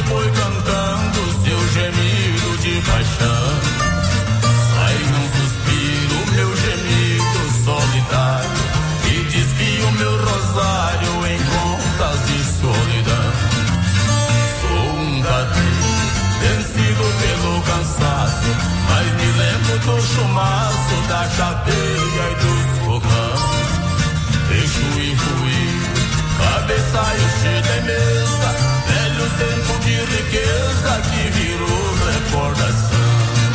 boi cantando seu gemido de paixão. Sai num suspiro meu gemido solitário e diz que o meu rosário em contas de solidão. Sou um gatinho vencido pelo cansaço, mas me lembro do chumaço, da chateia e dos fogão. Deixo ir fluir, cabeçalho cheio de mesa, velho tempo de riqueza que virou recordação.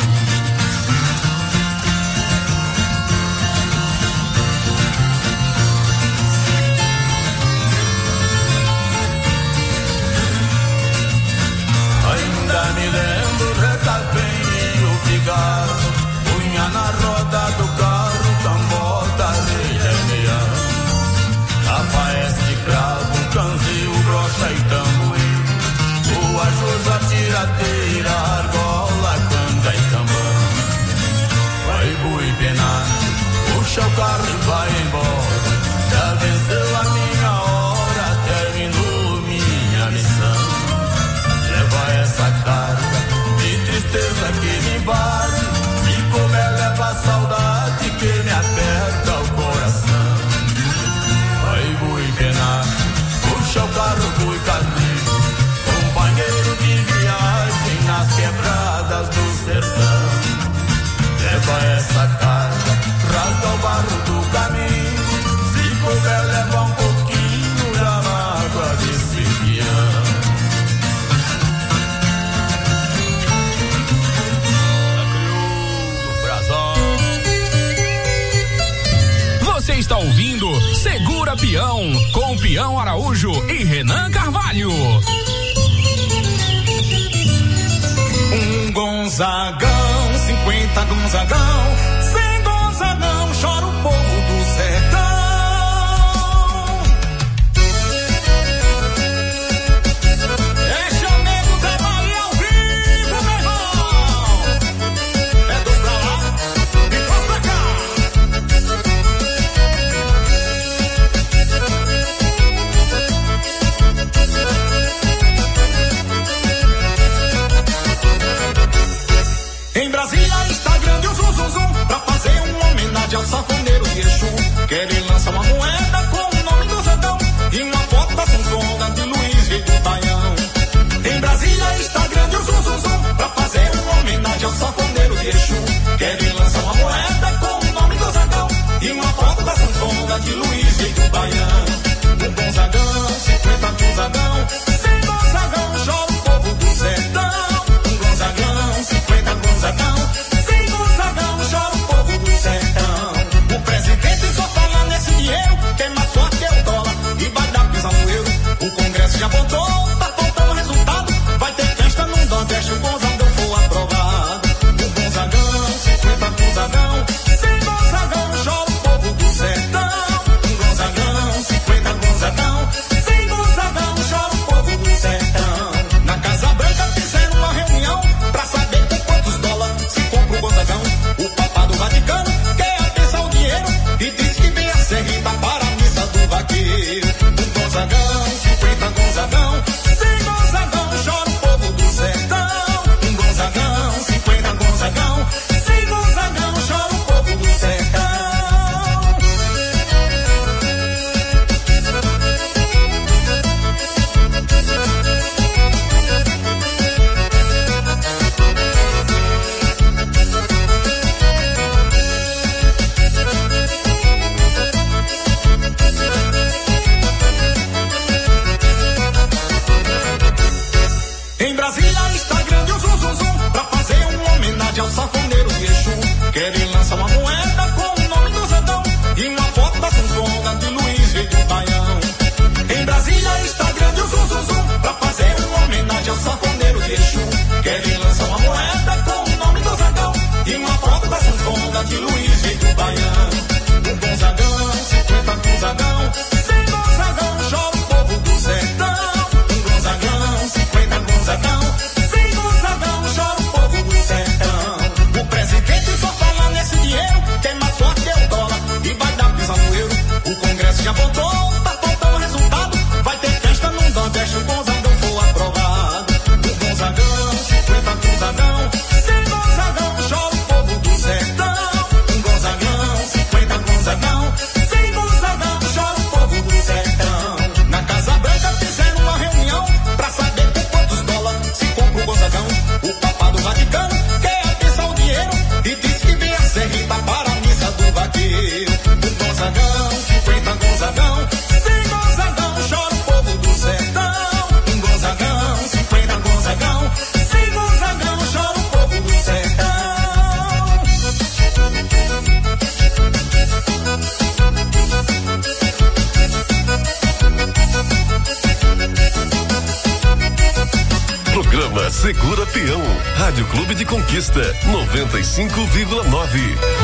Ainda me lembro, retalpei o pigarro, punha na roda do carro, cambota, remeão. Aparece cravo, canzil, brocha e tamborim, o ajuda, tiradeira, argola, canga e tambão. Vai boi penado, puxa o carro e vai embora, já venceu a minha hora, terminou minha missão. Leva essa carga de tristeza que me invade, se couber leva a saudade que me aperta o coração. Vai boi penado, puxa o carro, boi carrinho, companheiro de viagem nas quebradas do sertão. Leva essa carga, rasga o barro do caminho, se couber leva um pouquinho da mágoa desse peão. Você está ouvindo Segura Peão, com Peão Araújo e Renan Carvalho. Um Gonzagão, 50 Gonzagão, 100 Gonzagão, chora o povo do sertão. Ao sanfoneiro de Exu, quer ele lança uma moeda com o nome do Zagão e uma foto da sanfona de Luiz Rei do Baião. Em Brasília está grande o zum zum zum pra fazer uma homenagem ao sanfoneiro de Exu, quer ele lança uma moeda com o nome do Zagão e uma foto da sanfona de Luiz Rei do Baião. Um Gonzagão, 50 Gonzagão, 100 Gonzagão, chora o povo do sertão. Um Gonzagão, 50 Gonzagão, 100 Gonzagão, chora o povo do sertão. O presidente só fala nesse dinheiro, que é mais forte que o dólar e vai dar pisão no euro. O Congresso já votou, tá faltando resultado. Vai ter festa no Nordeste, o Gonzagão for aprovado. Segura Peão, Rádio Clube de Conquista, 95,9.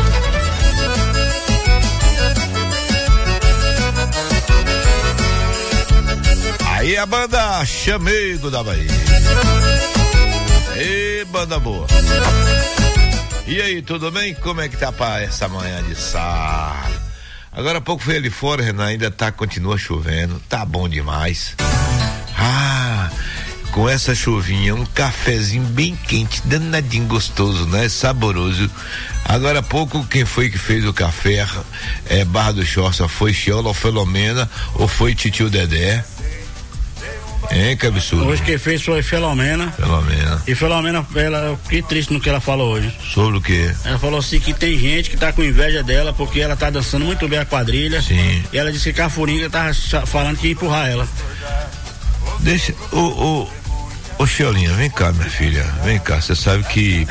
Aí a banda Chamego da Bahia. Ei, banda boa. E aí, tudo bem? Como é que tá pra essa manhã de sábado? Agora há pouco foi ali fora, Renan, ainda continua chovendo, tá bom demais. Com essa chuvinha, um cafezinho bem quente, danadinho gostoso, né? Saboroso. Agora há pouco, quem foi que fez o café, Barra do Choça, foi Chiola ou Filomena, ou foi Titio Dedé? Hein, que absurdo. Hoje quem fez foi Filomena. E Filomena, que triste no que ela falou hoje. Sobre o quê? Ela falou assim que tem gente que tá com inveja dela porque ela tá dançando muito bem a quadrilha. Sim. E ela disse que Cafuringa tava falando que ia empurrar ela. Deixa, ô Xiolinha, vem cá, minha filha, vem cá, você sabe que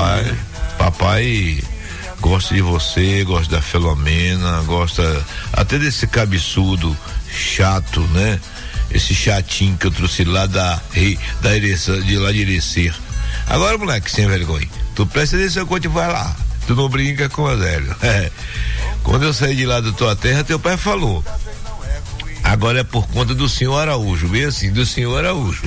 papai gosta de você, gosta da Filomena, gosta até desse cabeçudo chato, né? Esse chatinho que eu trouxe lá da Erecer, de lá de Erecer. Agora, moleque, sem vergonha, tu presta atenção quando tu vai lá, tu não brinca com o velho. Quando eu saí de lá da tua terra, teu pai falou, agora é por conta do senhor Araújo, bem assim, do senhor Araújo.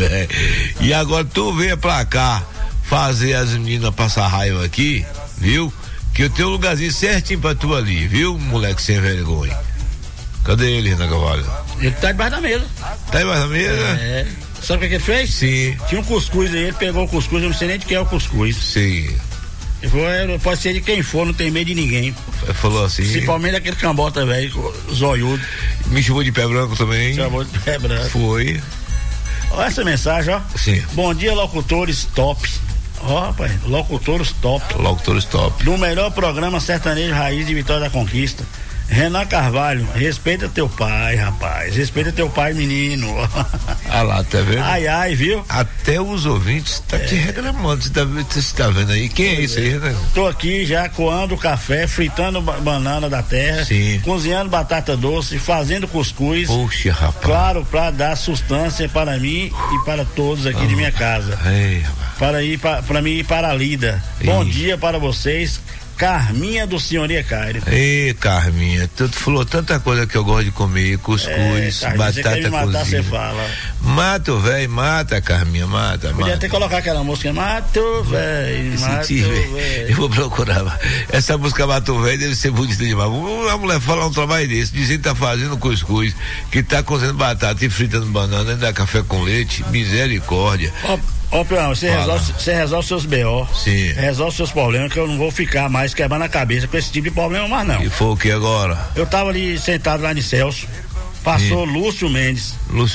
E agora tu vem pra cá fazer as meninas passar raiva aqui, viu? Que eu tenho um lugarzinho certinho pra tu ali, viu, moleque sem vergonha? Cadê ele, Renan Cavalho? Ele tá debaixo da mesa. Tá debaixo da mesa? Sabe o que ele fez? Sim. Tinha um cuscuz aí, ele pegou o cuscuz, eu não sei nem de quem é o cuscuz. Sim. Ele falou, pode ser de quem for, não tem medo de ninguém. Falou assim. Principalmente daquele cambota velho, zoiudo. Me chamou de pé branco também. Chamou de pé branco. Foi. Olha essa mensagem, ó. Sim. Bom dia, locutores top. Ó, rapaz, locutores top. Locutores top. Do melhor programa sertanejo raiz de Vitória da Conquista. Renan Carvalho, respeita teu pai, rapaz. Respeita teu pai, menino. Ah lá, tá vendo? Ai, viu? Até os ouvintes tá te reclamando. Você tá vendo aí? Quem é isso aí, né? Tô aqui já coando café, fritando banana da terra. Sim. Cozinhando batata doce, fazendo cuscuz. Poxa, rapaz. Claro, pra dar sustância para mim e para todos aqui de minha casa. Ei, rapaz. Para mim e para a Lida. Bom dia para vocês. Carminha do Senhoria Cairo. Ei, Carminha, tu falou tanta coisa que eu gosto de comer, cuscuz, batata você quer me matar, cozida. você fala. Mata o velho, mata, Carminha, mata. Podia até colocar aquela música, mata o velho, mata o velho. Eu vou procurar. Essa música Mata o velho deve ser bonita demais. Uma mulher falar um trabalho desse, dizendo que tá fazendo cuscuz, que tá cozendo batata e fritando banana, ainda café com leite, misericórdia. Ó, Peão, você resolve seus B.O. Sim. Resolve seus problemas, que eu não vou ficar mais quebrando a cabeça com esse tipo de problema mais não. E foi o que agora? Eu tava ali sentado lá de Celso, passou Lúcio Mendes.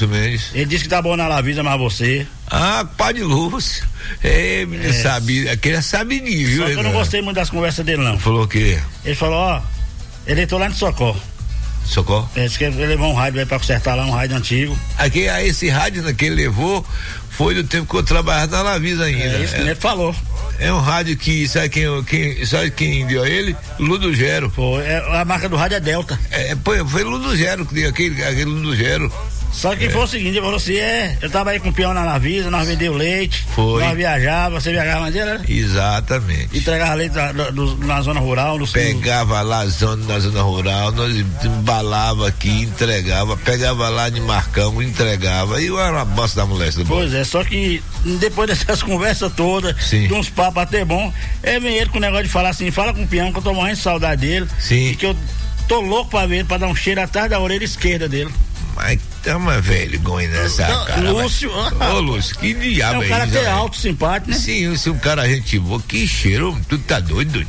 Ele disse que tá bom na Lavisa, mas você. Ah, pai de Lúcio. Menino sabia, aquele sabe nível. Só que eu não gostei muito das conversas dele não. Falou o quê? Ele falou, ele entrou lá de Socorro. Socorro? Ele disse que ele levou um rádio aí pra consertar lá, um rádio antigo. Esse rádio que ele levou foi do tempo que eu trabalhava na Lavisa ainda. É isso que ele falou. É um rádio que, sabe quem deu a ele? Ludogero. Foi, a marca do rádio é Delta. Foi Ludogero que deu aquele Ludogero. Só que foi o seguinte, ele falou assim, eu tava aí com o peão na Lavisa, nós vendeu leite, foi. Nós viajava, você viajava mais dele, né? Exatamente. Entregava leite na zona rural, pegava lá na zona rural, nós embalava aqui, entregava, pegava lá de Marcão, entregava, e eu era uma bosta da moléstia. Pois é, só que depois dessas conversas todas, de uns papos até bom, vem ele com o negócio de falar assim, fala com o peão que eu tô morrendo de saudade dele. Sim. E que eu tô louco pra ver ele, pra dar um cheiro atrás da orelha esquerda dele. Mas tamo velho, nessa cara. Lúcio. Ô, Lúcio, que diabo é isso? É um cara até alto, simpático, né? Sim, se um cara gente boa, que cheiro, tu tá doido?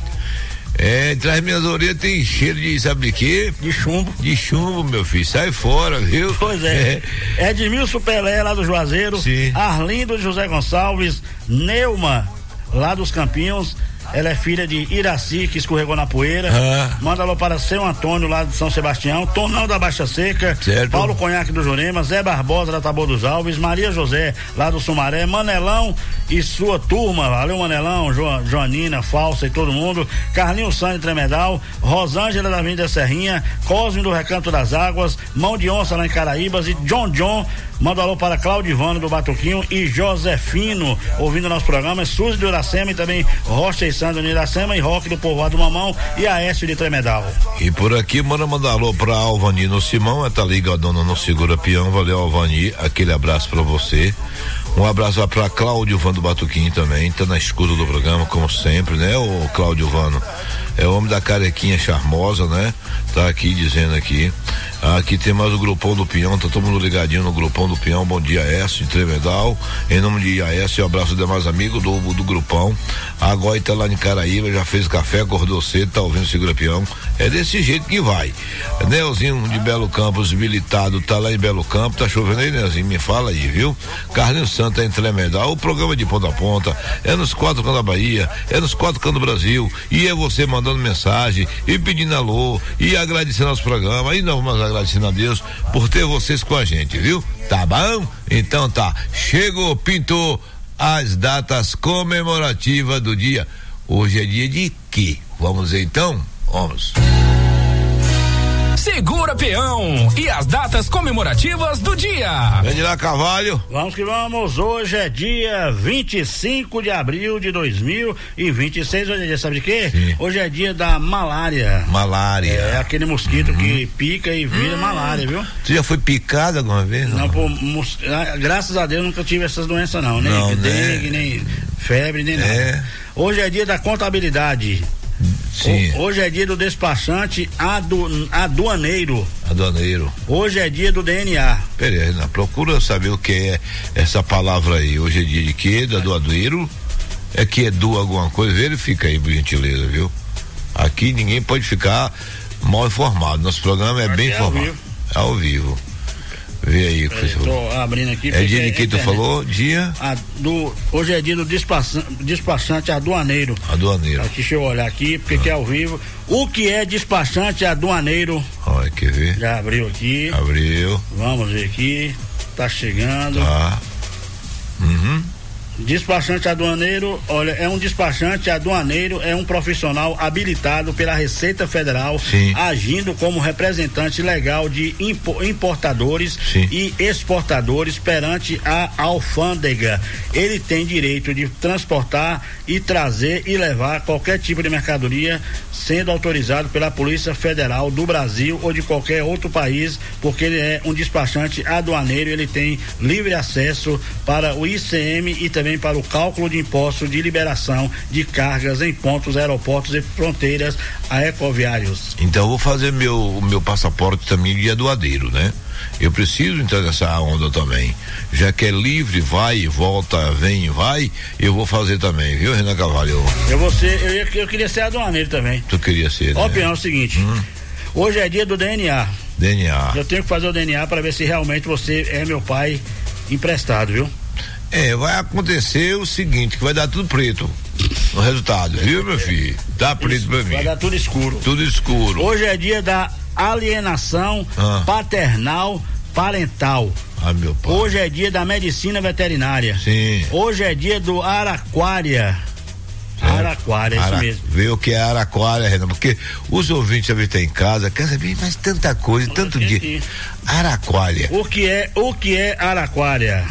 Entre as minhas orelhas tem cheiro de, sabe de quê? De chumbo. De chumbo, meu filho, sai fora, viu? Pois é. Edmilson Pelé, lá do Juazeiro. Sim. Arlindo José Gonçalves. Neuma, lá dos Campinhos. ela é filha de Iraci, que escorregou na poeira. Manda alô para Seu Antônio, lá de São Sebastião, Tonão da Baixa Seca, certo. Paulo Conhaque do Jurema, Zé Barbosa da Taboa dos Alves, Maria José, lá do Sumaré, Manelão e sua turma, valeu Manelão, Joanina, Falsa e todo mundo, Carlinhos Santos de Tremedal, Rosângela da Avenida Serrinha, Cosme do Recanto das Águas, Mão de Onça lá em Caraíbas e John, manda alô para Claudivano do Batuquinho e Josefino, ouvindo nosso programa, Suzy do Iracema e também Rocha e Sandro de Iracema e Roque do Povoado do Mamão e Aécio de Tremedal. E por aqui, manda mandar alô pra Alvani no Simão, tá ligadona no Segura Peão, valeu Alvani, aquele abraço pra você. Um abraço lá pra Cláudio Vano do Batuquinho também, tá na escuta do programa, como sempre, né, o Cláudio Vano? É o homem da carequinha charmosa, né? Tá aqui dizendo aqui. Aqui tem mais o Grupão do Peão, tá todo mundo ligadinho no Grupão do Peão. Bom dia, Aécio de Tremedal. Em nome de Aécio, um abraço demais amigos do Grupão. A Goi tá lá em Caraíba, já fez café, acordou cedo, tá ouvindo o Segura Peão. É desse jeito que vai. Nelzinho de Belo Campos, militado, tá lá em Belo Campo, tá chovendo aí, Nelzinho, me fala aí, viu? Carlinhos Santos tá em Tremedal, o programa de ponta a ponta, é nos 4 cantos da Bahia, é nos 4 cantos do Brasil, e é você mandando mensagem, e pedindo alô, e agradecendo nosso programa, e nós vamos agradecendo a Deus por ter vocês com a gente, viu? Tá bom? Então tá, chegou, pintou as datas comemorativas do dia. Hoje é dia de quê? Vamos ver então? Vamos. Segura Peão e as datas comemorativas do dia. Vem de lá, Carvalho. Vamos que vamos. Hoje é dia 25 de abril de 2026. Hoje é dia, sabe de quê? Sim. Hoje é dia da malária. Malária. É aquele mosquito que pica e vira malária, viu? Você já foi picado alguma vez? Não, graças a Deus nunca tive essas doenças não. Nem dengue, nem febre, nem nada. Hoje é dia da contabilidade. Sim. Hoje é dia do despachante aduaneiro. Hoje é dia do DNA. Peraí, procura saber o que é essa palavra aí. Hoje é dia de quê? Da aduaneiro? É que edu alguma coisa? Verifica aí, por gentileza, viu? Aqui ninguém pode ficar mal informado. Nosso programa é bem informado. Ao vivo. Vê aí, tô abrindo aqui. É dia de que tu falou? Dia? Hoje é dia do despachante aduaneiro. Aqui, deixa eu olhar aqui, porque aqui é ao vivo. O que é despachante aduaneiro? Olha, quer ver? Já abriu aqui. Abriu. Vamos ver aqui. Tá chegando. Tá. Despachante aduaneiro, olha, é um despachante aduaneiro, é um profissional habilitado pela Receita Federal, sim, agindo como representante legal de importadores, sim, e exportadores perante a alfândega. Ele tem direito de transportar e trazer e levar qualquer tipo de mercadoria, sendo autorizado pela Polícia Federal do Brasil ou de qualquer outro país, porque ele é um despachante aduaneiro, ele tem livre acesso para o ICM e também para o cálculo de imposto de liberação de cargas em pontos, aeroportos e fronteiras aeroviários. Então eu vou fazer o meu passaporte também de aduaneiro, né? Eu preciso entrar nessa onda também. Já que é livre, vai e volta, vem e vai, eu vou fazer também, viu, Renan Carvalho? Eu queria ser aduaneiro também. Tu queria ser, né? É o seguinte, hoje é dia do DNA. Eu tenho que fazer o DNA para ver se realmente você é meu pai emprestado, viu? Vai acontecer o seguinte, que vai dar tudo preto no resultado, viu, meu filho? Dá preto pra mim. Vai dar tudo escuro. Tudo escuro. Hoje é dia da alienação paternal parental. Meu pai. Hoje é dia da medicina veterinária. Sim. Hoje é dia do araquária. Araquária, isso mesmo. Vê o que é araquária, Renan, porque os ouvintes também estão em casa, quer saber mais tanta coisa, tanto dia. Aqui. Araquária. O que é araquária?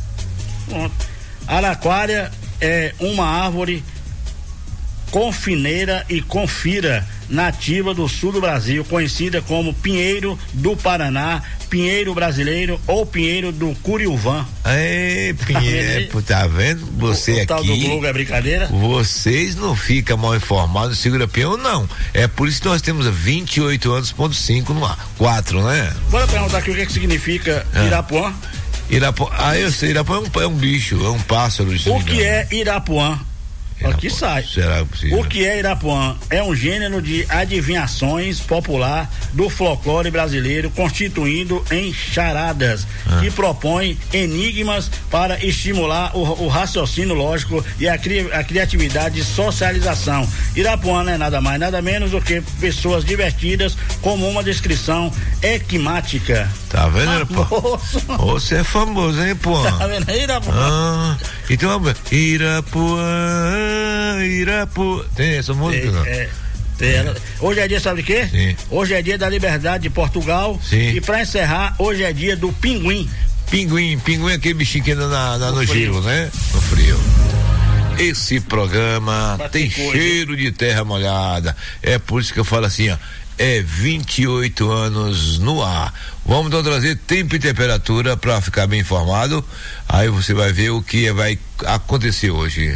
Araquária é uma árvore confineira e confira nativa do sul do Brasil, conhecida como pinheiro do Paraná, pinheiro brasileiro ou pinheiro do Curiúvan. Pinheiro, tá vendo? Você aqui. O tal do Globo é brincadeira? Vocês não ficam mal informados, Segura Peão, não. É por isso que nós temos 28 anos, ponto 5 no ar. 4, né? Bora perguntar aqui o que significa Irapuã. Eu sei, Irapuã é um bicho, é um pássaro. O que é Irapuã? Aqui sai. Será possível? O que é Irapuã? É um gênero de adivinhações popular do folclore brasileiro, constituindo em charadas, que propõe enigmas para estimular o raciocínio lógico e a criatividade de socialização. Irapuã não é nada mais, nada menos do que pessoas divertidas, como uma descrição equimática. Tá vendo, Irapuã? Você é famoso, hein, pô? Tá vendo aí, Irapuã? Então, Irapuã. Tem essa música, não? Hoje é dia, sabe de quê? Sim. Hoje é dia da liberdade de Portugal. Sim. E pra encerrar, hoje é dia do pinguim. Pinguim é aquele bichinho que anda no gelo, né? No frio. Esse programa tem cheiro de terra molhada. É por isso que eu falo assim, ó. É 28 anos no ar. Vamos então trazer tempo e temperatura para ficar bem informado. Aí você vai ver o que vai acontecer hoje.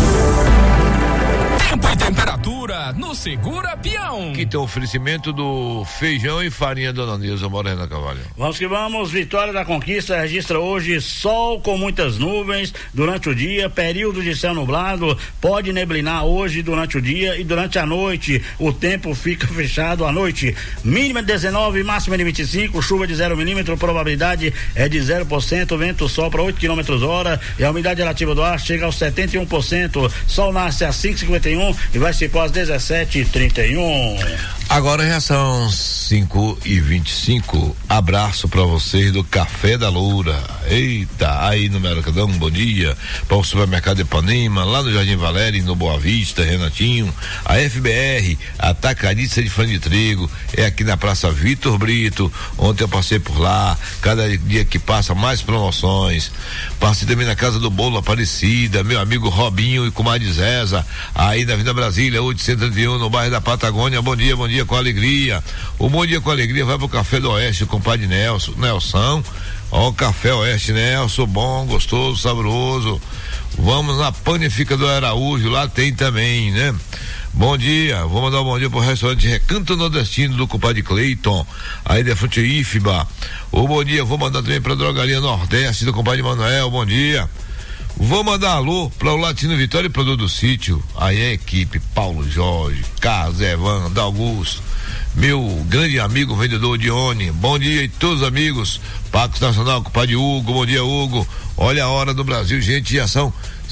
Tempo e temperatura no Segura Peão. Que tem o oferecimento do feijão e farinha Dona Nilza Morena Cavalho. Vamos que vamos. Vitória da Conquista registra hoje sol com muitas nuvens durante o dia, período de céu nublado, pode neblinar hoje durante o dia e durante a noite o tempo fica fechado à noite. Mínima de 19, máxima de 25, chuva de 0 milímetro, probabilidade é de 0%, vento sopra 8 km/h e a umidade relativa do ar chega aos 71%. Sol nasce às 5h51 e vai se pôr às 17h31. Agora já são 5h25. Abraço pra vocês do Café da Loura. Eita, aí no Mercadão, bom dia. Para o supermercado Ipanema, lá no Jardim Valério, no Boa Vista, Renatinho. A FBR, Atacadista de Fã de Trigo, é aqui na Praça Vitor Brito. Ontem eu passei por lá. Cada dia que passa, mais promoções. Passei também na Casa do Bolo Aparecida, meu amigo Robinho e comadre Zeza, aí na Avenida Brasília, 831, no bairro da Patagônia. Bom dia com alegria. O Bom Dia com Alegria vai pro Café do Oeste, o compadre Nelson. Ó, Café Oeste Nelson, bom, gostoso, saboroso. Vamos na Panificador Araújo, lá tem também, né? Bom dia, vou mandar um bom dia pro restaurante Recanto Nordestino do compadre Cleiton, aí de frente IFBA. O bom dia, vou mandar também pra Drogaria Nordeste do compadre Manuel, bom dia. Vou mandar alô para o Latino Vitória e Produto do Sítio, aí a equipe Paulo Jorge, Carlos Evandro, Augusto, meu grande amigo vendedor Dione, bom dia e todos os amigos, Pacos Nacional, compadre Hugo, bom dia Hugo, olha a hora do Brasil, gente, já são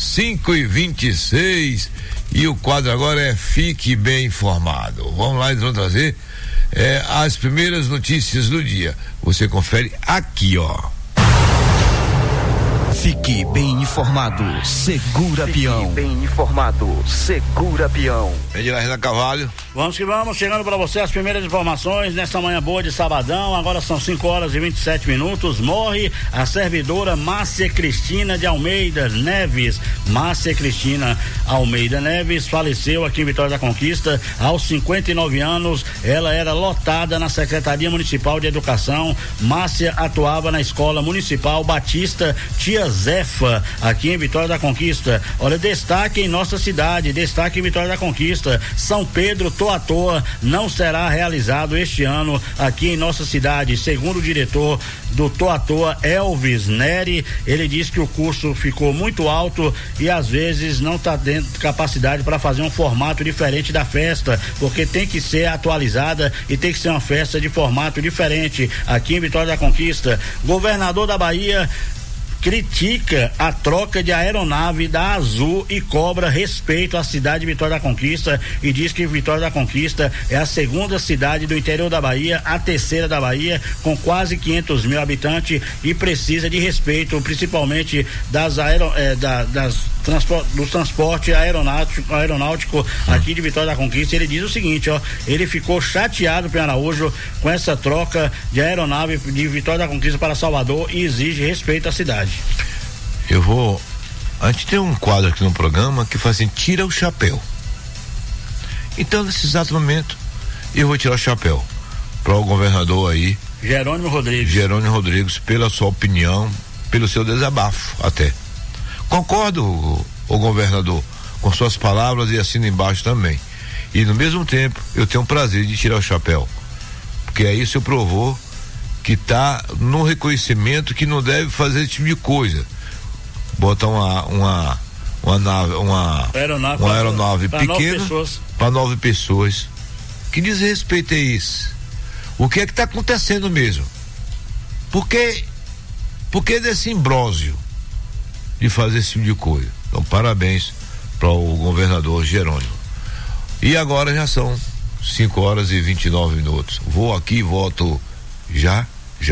5h26 e o quadro agora é Fique Bem Informado. Vamos lá, eles vão trazer as primeiras notícias do dia, você confere aqui, ó. Fique bem informado, Segura Peão. Fique bem informado, Segura Peão. Vem de lá, Renan Cavalho. Vamos que vamos, chegando para você as primeiras informações nesta manhã boa de sabadão. Agora são 5h27. Morre a servidora Márcia Cristina de Almeida Neves. Márcia Cristina Almeida Neves faleceu aqui em Vitória da Conquista aos 59 anos. Ela era lotada na Secretaria Municipal de Educação. Márcia atuava na Escola Municipal Batista Tia Zefa, aqui em Vitória da Conquista. Olha, destaque em nossa cidade, destaque em Vitória da Conquista. São Pedro Toa não será realizado este ano aqui em nossa cidade. Segundo o diretor do Toa, Elvis Neri, ele diz que o custo ficou muito alto e às vezes não está dentro de capacidade para fazer um formato diferente da festa, porque tem que ser atualizada e tem que ser uma festa de formato diferente aqui em Vitória da Conquista. Governador da Bahia critica a troca de aeronave da Azul e cobra respeito à cidade de Vitória da Conquista e diz que Vitória da Conquista é a segunda cidade do interior da Bahia, a terceira da Bahia, com quase 500 mil habitantes e precisa de respeito, principalmente do transporte aeronáutico aqui de Vitória da Conquista. Ele diz o seguinte, ó, ele ficou chateado, Pedro Araújo, com essa troca de aeronave de Vitória da Conquista para Salvador e exige respeito à cidade. A gente tem um quadro aqui no programa que faz assim, tira o chapéu. Então, nesse exato momento, eu vou tirar o chapéu para o governador aí, Jerônimo Rodrigues, pela sua opinião, pelo seu desabafo até. Concordo, o governador, com suas palavras e assino embaixo também. E no mesmo tempo, eu tenho o prazer de tirar o chapéu, porque aí isso provou que está no reconhecimento que não deve fazer esse tipo de coisa. Botar uma aeronave pequena para 9 pessoas. Que desrespeito é esse? O que é que está acontecendo mesmo? Por que desse imbróglio de fazer esse tipo de coisa? Então, parabéns para o governador Jerônimo. E agora já são 5h29. Vou aqui e volto já.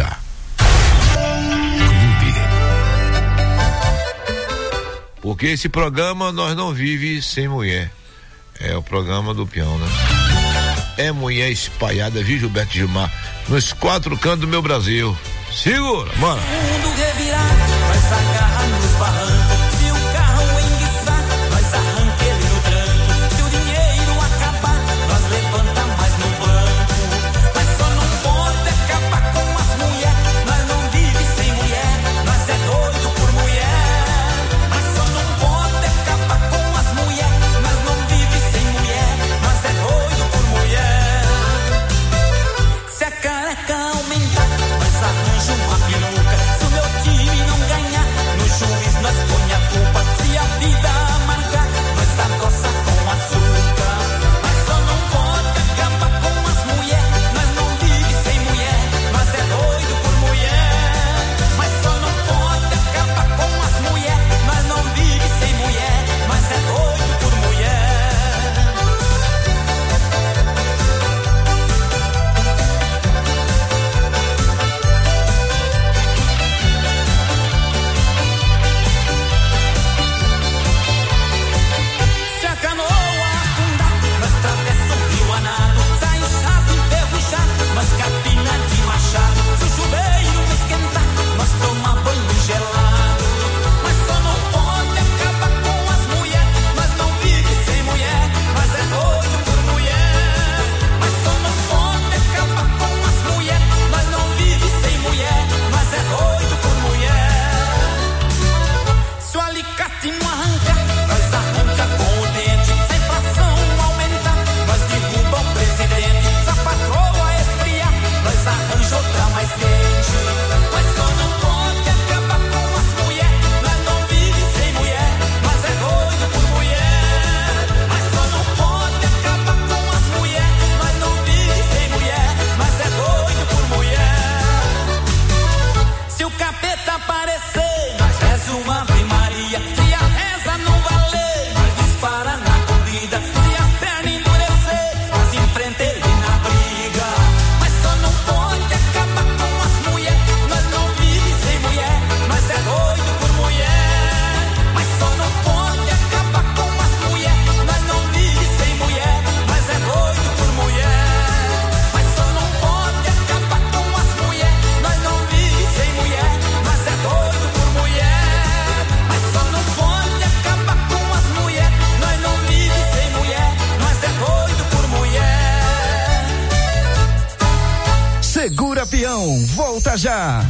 Porque esse programa nós não vive sem mulher. É o programa do peão, né? É mulher espalhada, viu, Gilberto Gilmar? Nos 4 cantos do meu Brasil. Segura, mano. O mundo revirar, nós agarra nos barrancos. Se o carro enguiçar, nós arranca ele no tranco. Se o dinheiro acabar, nós levanta mais no banco. Mas só não pode acabar com as mulheres. Nós não vive sem mulher, nós é doido por mulher. Mas só não pode acabar com as mulheres. Nós não vive sem mulher, nós é doido por mulher. Se a careca aumentar, nós arranja uma peruca. Se o meu time não ganhar, no juiz nós põe a culpa. Se a vida amargar, nós adoça com açúcar. Mas só não pode acabar com as mulheres. Nós não vive sem mulher, nós é doido por mulher. Mas só não pode acabar com as mulheres. Nós não vive sem mulher, nós é doido por mulher. Se a canoa afundar, nós atravessa o rio a nado. Sai chato, enferrujado, nós capina de machado. Se o chuveiro esquentar, nós toma banho gelado. Mas só não pode acabar com as mulheres. Nós não vive sem mulher, nós é doido por mulher. Mas só não pode acabar com as mulheres. Nós não vive sem mulher, nós é doido por mulher. Se o alicate não arrancar, nós arranca com o dente. Se a inflação aumentar, nós derruba o presidente. Se a patroa esfriar, nós arranja outra mais quente. Mas só não pode acabar com as mulheres. Nós não vive sem mulher, nós é doido por mulher. Mas só não pode acabar com as mulheres. Nós não vive sem mulher, nós é doido por mulher. Se o capeta aparecer, nós reza uma Ave Maria. Se a reza não valer, nós dispara na corrida. Se as pernas endurecer, nós enfrenta ele na briga. Mas só não pode acabar com as mulheres. Nós não vive sem mulher, nós é doido por mulher. Mas só não pode acabar com as mulheres. Nós não vive sem mulher, nós é doido por mulher. Mas só não pode acabar com as mulheres. Nós não vive sem mulher, nós é doido por mulher. Mas só não pode acabar com as mulheres. Nós não vive sem mulher, nós é doido por mulher. Segura Peão, volta já.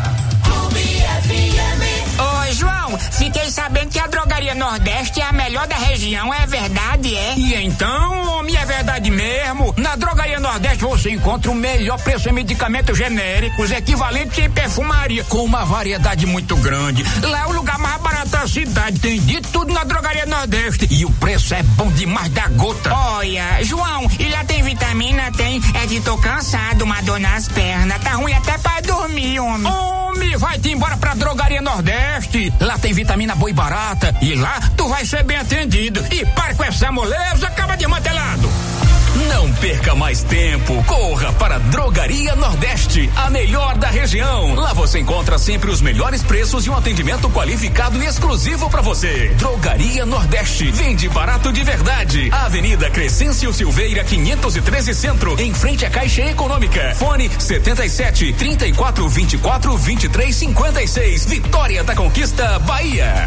Ô, João, fiquei sabendo que a Drogaria Nordeste é a melhor da região, é verdade, é? E então, homem, é verdade mesmo. Na Drogaria Nordeste você encontra o melhor preço em medicamentos genéricos, equivalentes em perfumaria, com uma variedade muito grande. Lá é o lugar mais barato da cidade, tem de tudo na Drogaria Nordeste. E o preço é bom demais da gota. Olha, João, e lá tem vitamina? Tem. É que tô cansado, uma dor nas pernas. Tá ruim até pra dormir, homem. Homem, vai-te embora pra Drogaria Nordeste. Lá tem vitamina boa e barata. E lá tu vai ser bem atendido. E para com essa moleza, acaba desmantelado. Não perca mais tempo. Corra para Drogaria Nordeste, a melhor da região. Lá você encontra sempre os melhores preços e um atendimento qualificado e exclusivo para você. Drogaria Nordeste. Vende barato de verdade. Avenida Crescêncio Silveira, 513 Centro, em frente à Caixa Econômica. Fone 77 34 24 23 56. Vitória da Conquista, Bahia.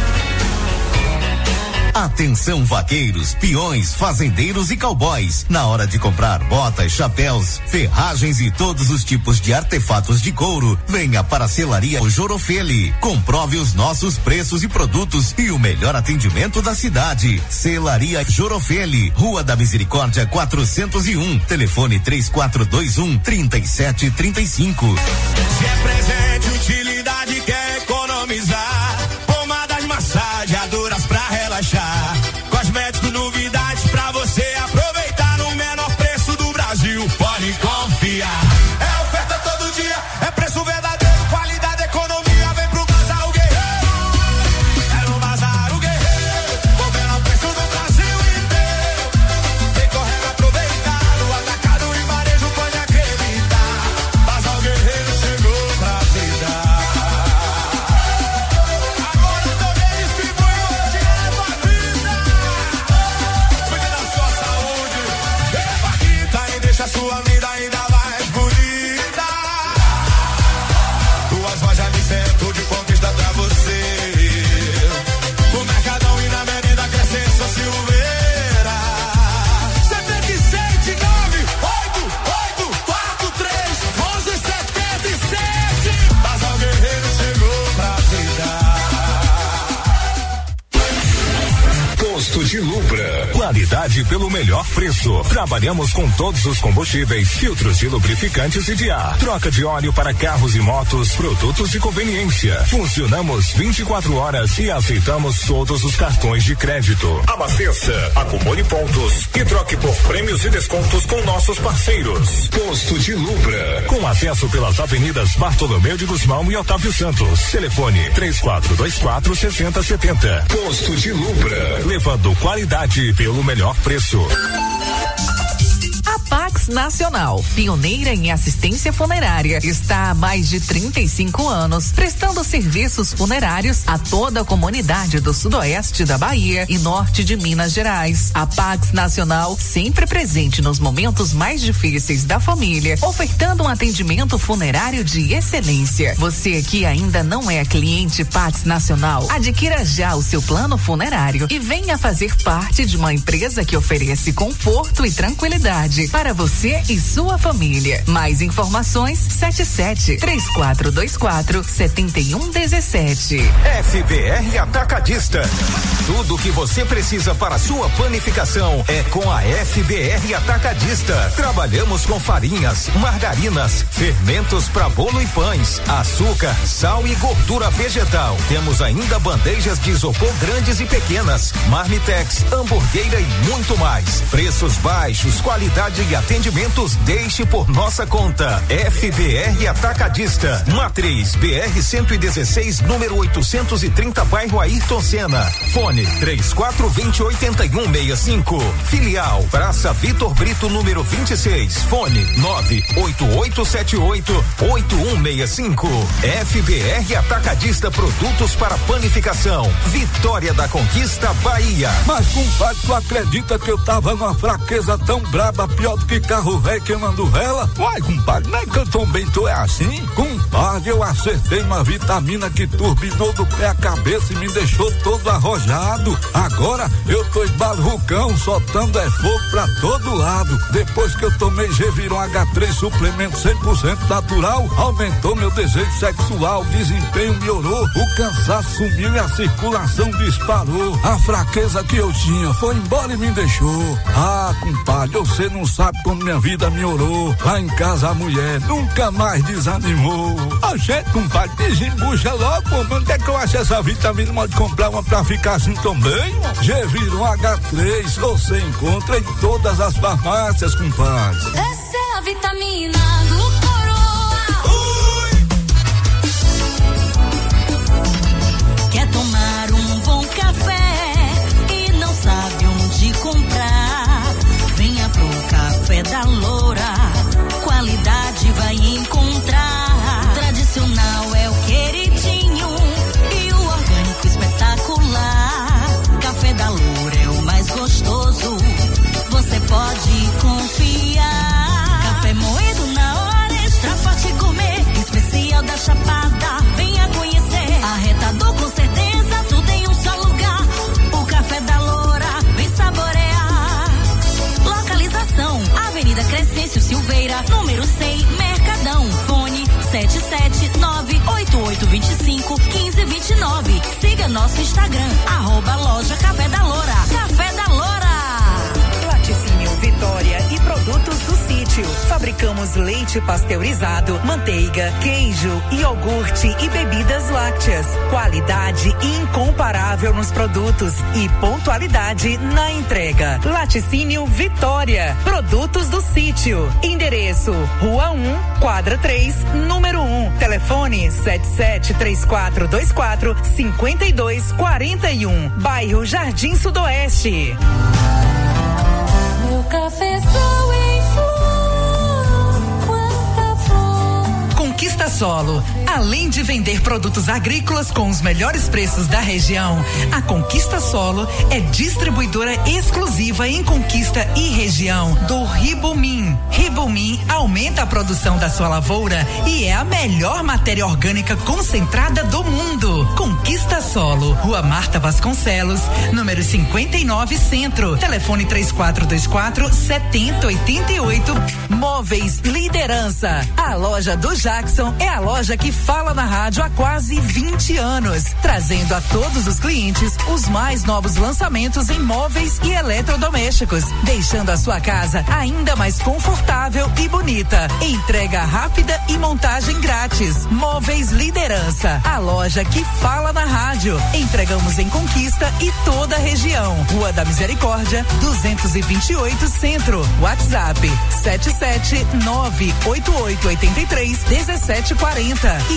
Atenção vaqueiros, peões, fazendeiros e cowboys. Na hora de comprar botas, chapéus, ferragens e todos os tipos de artefatos de couro, venha para a Selaria Jorofeli. Comprove os nossos preços e produtos e o melhor atendimento da cidade. Selaria Jorofeli, Rua da Misericórdia 401, telefone 3421-3735. Se é presente, utilidade, quer economizar. Pomadas massageadoras pra relaxar. baixar. Cosméticos, novidades pra você aproveitar no menor preço do Brasil. Pode confiar. É oferta todo dia, é preço verdadeiro, qualidade, economia. Vem pro Bazar o Guerreiro. É no Bazar o Guerreiro, o menor preço do Brasil inteiro. Vem correndo aproveitar, no atacado e varejo pode acreditar. Bazar o Guerreiro chegou pra te dar. Agora também distribui hoje Eva Vida. Cuide da sua saúde, Eva Vida, e deixa a sua vida ainda mais bonita. Duas lojas de centro de conquista pra você. No Mercadão e na Avenida Crescência Silveira. 7798843177. Bazar Guerreiro chegou pra te dar. Posto de Lubra. Qualidade pelo melhor preço. Trabalhamos com todos os combustíveis, filtros de lubrificantes e de ar. Troca de óleo para carros e motos, produtos de conveniência. Funcionamos 24 horas e aceitamos todos os cartões de crédito. Abasteça, acumule pontos e troque por prêmios e descontos com nossos parceiros. Posto de Lubra. Com acesso pelas avenidas Bartolomeu de Guzmão e Otávio Santos. Telefone 3424-6070. Posto de Lubra. Levando qualidade pelo melhor preço. A Pax Nacional, pioneira em assistência funerária, está há mais de 35 anos prestando serviços funerários a toda a comunidade do sudoeste da Bahia e norte de Minas Gerais. A Pax Nacional, sempre presente nos momentos mais difíceis da família, ofertando um atendimento funerário de excelência. Você que ainda não é cliente Pax Nacional, adquira já o seu plano funerário e venha fazer parte de uma empresa que oferece conforto e tranquilidade para você e sua família. Mais informações 77-3424-7117. FBR Atacadista. Tudo que você precisa para sua panificação é com a FBR Atacadista. Trabalhamos com farinhas, margarinas, fermentos para bolo e pães, açúcar, sal e gordura vegetal. Temos ainda bandejas de isopor grandes e pequenas, marmitex, hamburgueira e muito mais. Preços baixos, qualidade e atendimentos, deixe por nossa conta. FBR Atacadista, Matriz BR-116, número 830, bairro Ayrton Senna. Fone 3420-8165. Filial Praça Vitor Brito, número 26. Fone 98878-8165. FBR Atacadista, produtos para panificação. Vitória da Conquista, Bahia. Mas compadre, tu acredita que eu tava numa fraqueza tão braba, pior do que carro velho queimando vela? Uai, compadre, não é que eu também tô assim? Compadre, eu acertei uma vitamina que turbinou do pé à cabeça e me deixou todo arrojado. Agora eu tô esbalrucão, soltando fogo pra todo lado. Depois que eu tomei Geviron H3, suplemento 100% natural, aumentou meu desejo sexual, desempenho melhorou, o cansaço sumiu e a circulação disparou. A fraqueza que eu tinha foi embora e me deixou. Ah, compadre, você não sabe como minha vida melhorou. Lá em casa a mulher nunca mais desanimou. A gente, compadre, desembucha logo, pô, mas onde é que eu acho essa vitamina? Pode comprar uma pra ficar assim também? Geviron H3, você encontra em todas as farmácias, compadre. Essa é a vitamina do Coroa. Quer tomar um bom café e não sabe onde comprar? Venha pro Café da Loura, qualidade vai encontrar. Tradicional é o queridinho e o orgânico espetacular. Café da Loura é o mais gostoso, você pode confiar. Café moído na hora, extra forte gourmet, especial da Chapada, venha conhecer. Arretador com certeza, tudo em um só lugar. O Café da Loura, vem saborear. Localização, Avenida Crescêncio Silveira, número 100, Mercadão. Fone 77988251529. Siga nosso Instagram, @loja Café da Loura. Café da Loura. Laticínio Vitória e produtos do sítio. Fabricamos Temos leite pasteurizado, manteiga, queijo, iogurte e bebidas lácteas. Qualidade incomparável nos produtos e pontualidade na entrega. Laticínio Vitória. Produtos do sítio. Endereço: Rua 1, quadra 3, número 1. Telefone 773424-5241. Bairro Jardim Sudoeste. Meu cafezal em flor, quanta flor. Conquista Solo. Além de vender produtos agrícolas com os melhores preços da região, a Conquista Solo é distribuidora exclusiva em Conquista e região do Ribomin. Ribomin aumenta a produção da sua lavoura e é a melhor matéria orgânica concentrada do mundo. Conquista Solo, Rua Marta Vasconcelos, número 59 Centro. Telefone 3424-7088. Móveis Liderança. A loja do Jackson é a loja que fala na rádio há quase 20 anos, trazendo a todos os clientes os mais novos lançamentos em móveis e eletrodomésticos, deixando a sua casa ainda mais confortável e bonita. Entrega rápida e montagem grátis. Móveis Liderança, a loja que fala na rádio. Entregamos em Conquista e toda a região. Rua da Misericórdia, 228 Centro. WhatsApp 77988831740 e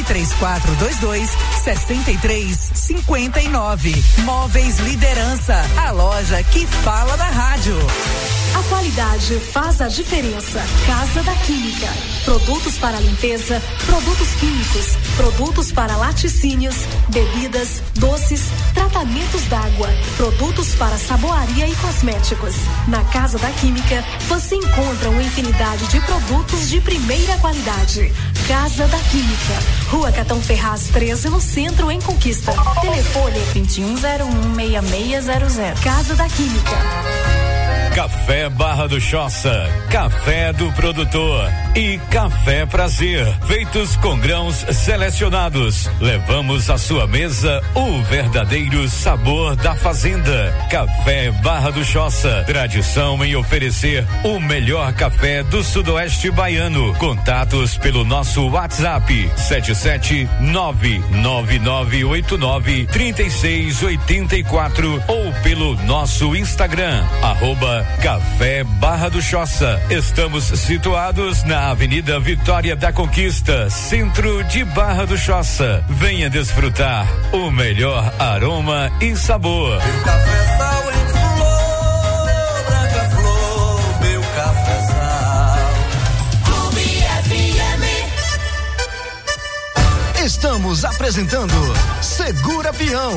3422-6359. Móveis Liderança, a loja que fala na rádio. A qualidade faz a diferença. Casa da Química. Produtos para limpeza, produtos químicos, produtos para laticínios, bebidas, doces, tratamentos d'água, produtos para saboaria e cosméticos. Na Casa da Química, você encontra uma infinidade de produtos de primeira qualidade. Casa da Química. Rua Catão Ferraz 13, no centro, em Conquista. Telefone 2101-6600. Casa da Química. Café Barra do Choça, café do produtor e café Prazer, feitos com grãos selecionados. Levamos à sua mesa o verdadeiro sabor da fazenda. Café Barra do Choça, tradição em oferecer o melhor café do sudoeste baiano. Contatos pelo nosso WhatsApp 77999893684 ou pelo nosso Instagram @Café Barra do Choça. Estamos situados na Avenida Vitória da Conquista, centro de Barra do Choça. Venha desfrutar o melhor aroma e sabor. Meu cafezal em flor, branca flor, meu cafezal. Clube FM. Estamos apresentando Segura Peão.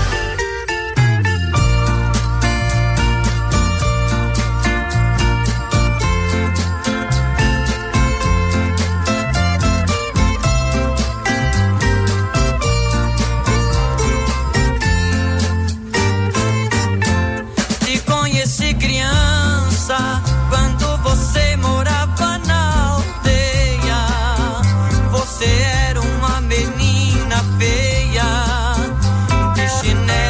Quando você morava na aldeia, você era uma menina feia, de chinelo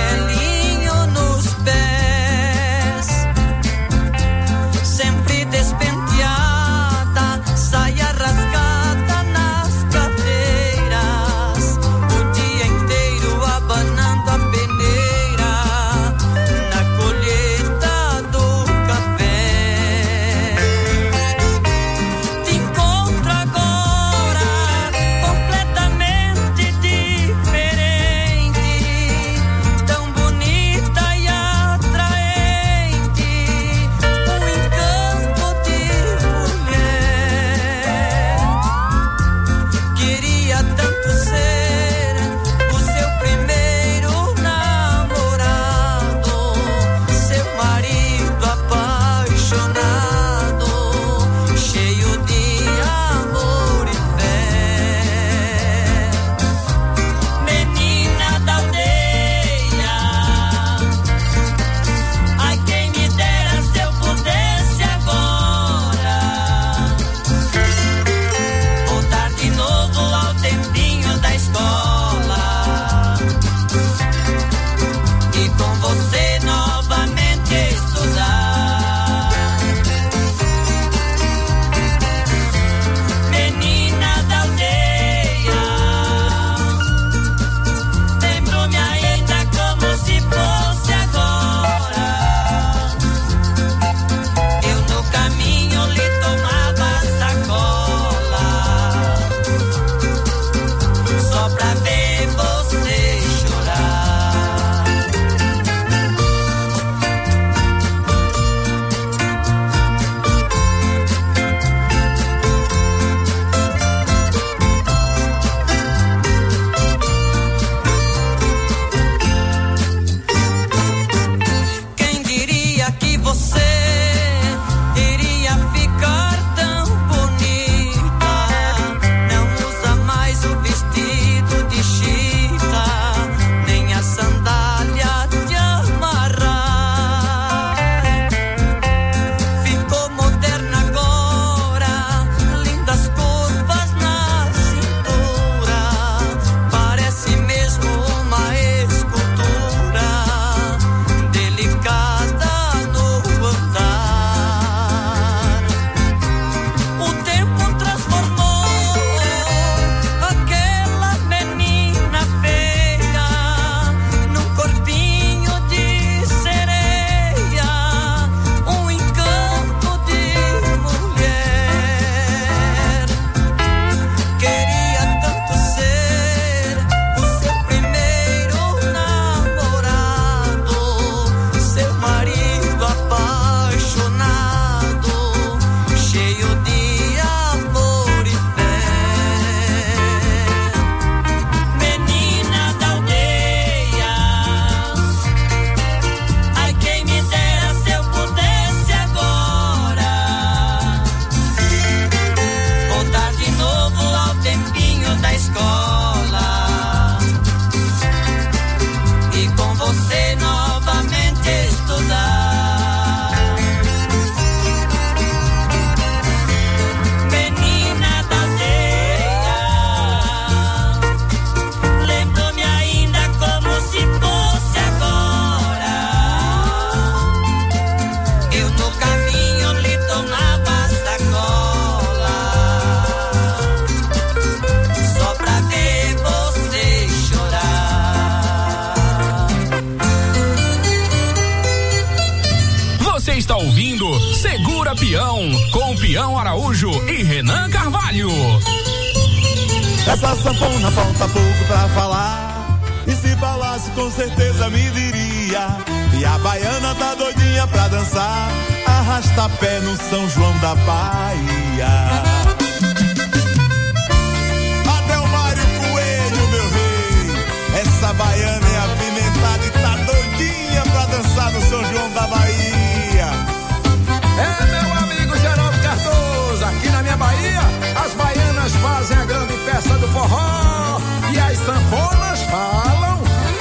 Peão, com Peão Araújo e Renan Carvalho. Essa sanfona falta pouco pra falar, e se falasse com certeza me diria, e a baiana tá doidinha pra dançar, arrasta pé no São João da Bahia. Adelmário Coelho, meu rei, essa baiana é apimentada e tá doidinha pra dançar no São João da Bahia. É, meu amigo Geraldo Cardoso, aqui na minha Bahia, as baianas fazem a grande festa do forró e as sanfonas falam.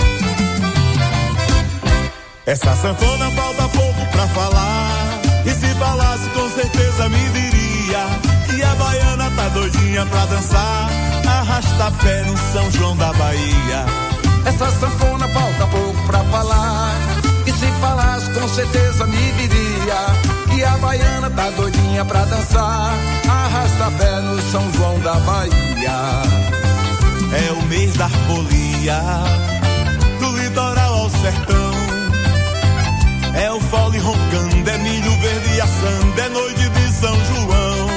Essa sanfona falta pouco pra falar, e se falasse com certeza me diria, que a baiana tá doidinha pra dançar, arrasta pé no São João da Bahia. Essa sanfona falta pouco pra falar, e se falasse com certeza me diria, que a baiana tá doidinha pra dançar, arrasta pé no São João da Bahia. É o mês da folia, do litoral ao sertão, é o fole roncando, é milho verde assando, é noite de São João.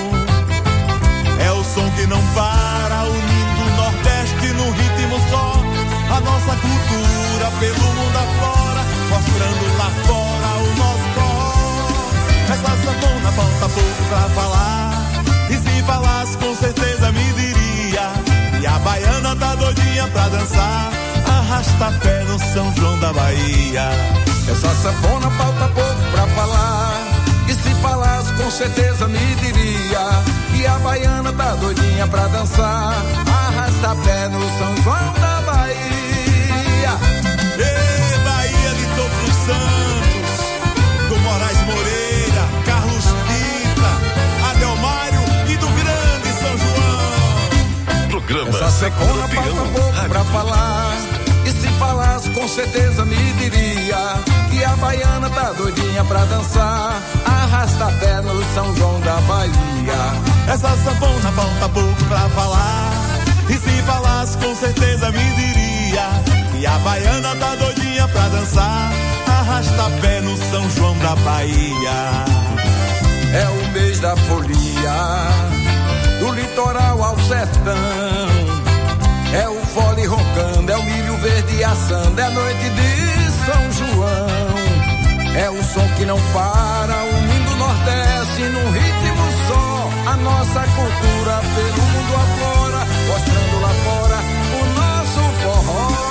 É o som que não para, unindo o Nordeste num ritmo só, a nossa cultura pelo mundo afora, mostrando lá fora o nosso forró. Essa sanfona falta pouco pra falar, e se falasse com certeza me diria, e a baiana tá doidinha pra dançar, arrasta pé no São João da Bahia. Essa sanfona falta pouco pra falar, e se falasse com certeza me diria, que a baiana tá doidinha pra dançar, arrasta pé no São João da Bahia. Ei, Bahia de Todos os Santos, do Moraes Moreira, Carlos Pita, Adelmário e do grande São João. Programa essa sanfona falta pouco pra falar, e se falasse com certeza me diria, que a baiana tá doidinha pra dançar, arrasta pé no São João da Bahia. Essa sanfona falta pouco pra falar, e se falasse com certeza me diria, que a baiana tá doidinha pra dançar, arrasta pé no São João da Bahia. É o mês da folia, do litoral ao sertão, é o fole roncando, é o milho verde assando, é noite de São João. É o som que não para, unindo o Nordeste num ritmo só, a nossa cultura pelo mundo afora, mostrando lá fora o nosso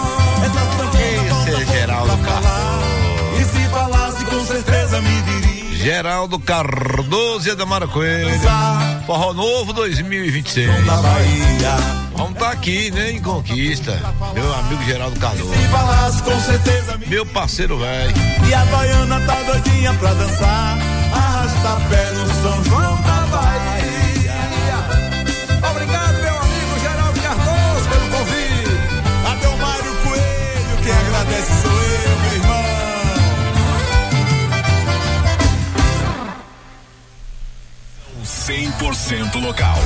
forró. Esse é Geraldo Cardoso. E se falasse com certeza me diria, Geraldo Cardoso e Ademar Coelho, Forró Novo 2026. Vamos estar aqui, né, em Conquista. Meu amigo Geraldo Cardoso, se falasse com certeza meu parceiro velho. E a baiana tá doidinha pra dançar, arrasta pé no São João da Bahia. Obrigado, meu amigo Geraldo Cardoso, pelo convite. Adelmário Coelho, quem agradece sou eu, meu irmão. 100% local.